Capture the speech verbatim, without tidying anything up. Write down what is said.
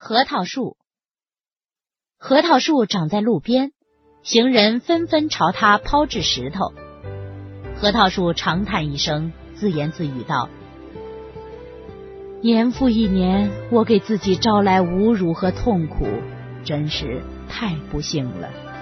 核桃树。核桃树长在路边，行人纷纷朝它抛掷石头。核桃树长叹一声，自言自语道：年复一年，我给自己招来侮辱和痛苦，真是太不幸了。